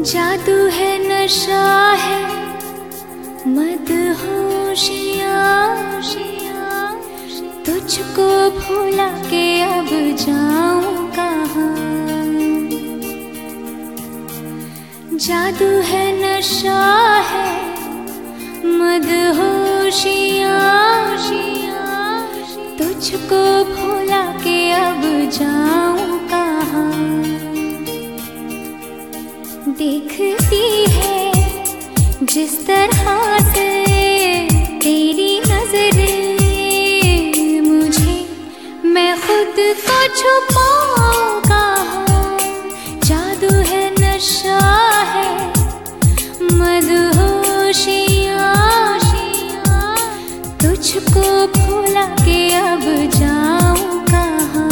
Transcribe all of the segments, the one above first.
जादू है, नशा है, मदहोशियाँ, तुझको भुला के अब जाऊं कहाँ। जादू है, नशा है, मदहोशियाँ, तुझको भुला के अब जाऊं कहाँ। देखती है जिस तरह से तेरी नजरें मुझे, मैं खुद को छुपाऊं कहाँ। जादू है, नशा है, मदहोशियाँ, तुझको भुला के अब जाऊं कहाँ।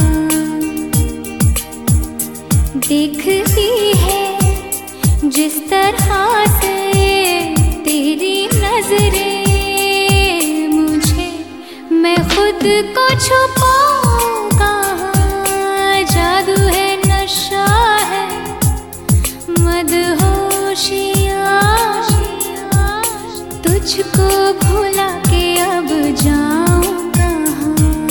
देखती है जिस तरह से तेरी नजरें मुझे, मैं खुद को छुपाऊं कहाँ। जादू है, नशा है, मदहोशियाँ, तुझको भुला के अब जाऊं कहाँ।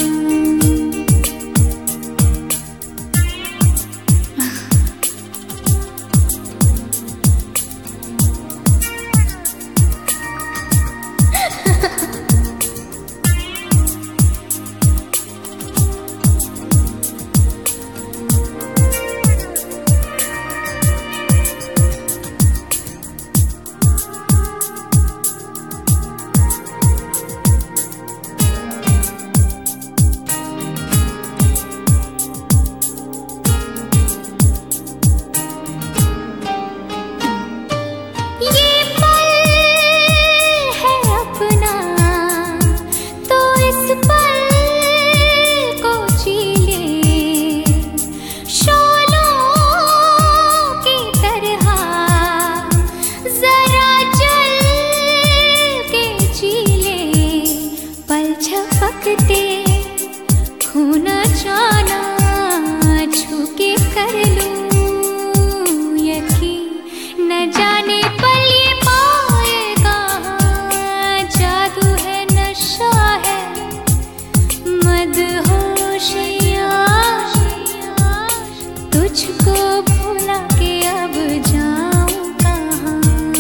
खोना जाना छू के कर लूं यकीन, न जाने पल ये पाए कहाँ। जादू है, नशा है, मदहोशियाँ, तुझको भुला के अब जाऊं कहाँ।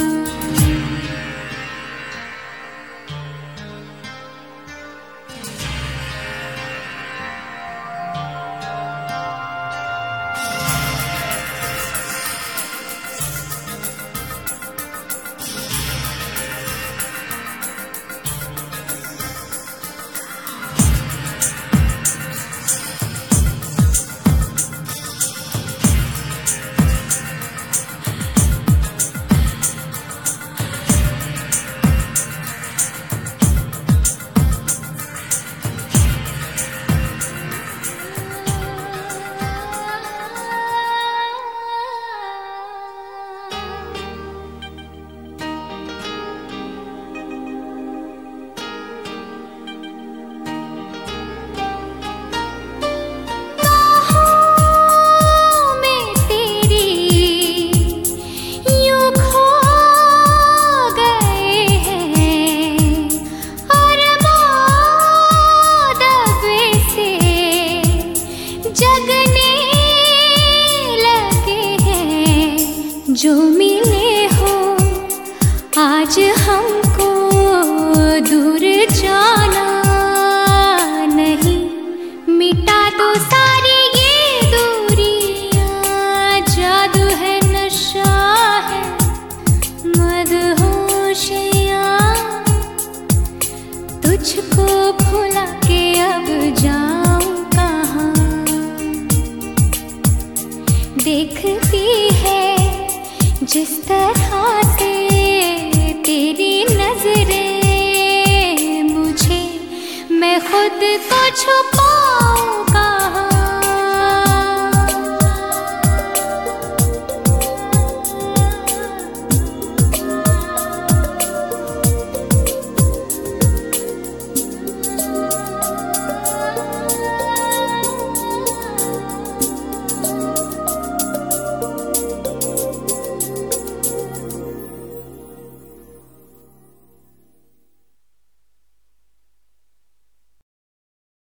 जो मिले हो आज हमको, दूर जाना नहीं, मिटा दो सारी ये दूरियां। जादू है, नशा है, मदहोशियाँ, तुझको भुला के अब जाऊं कहाँ। देखती है जिस तरह से तेरी नजरें मुझे, मैं खुद को छुपा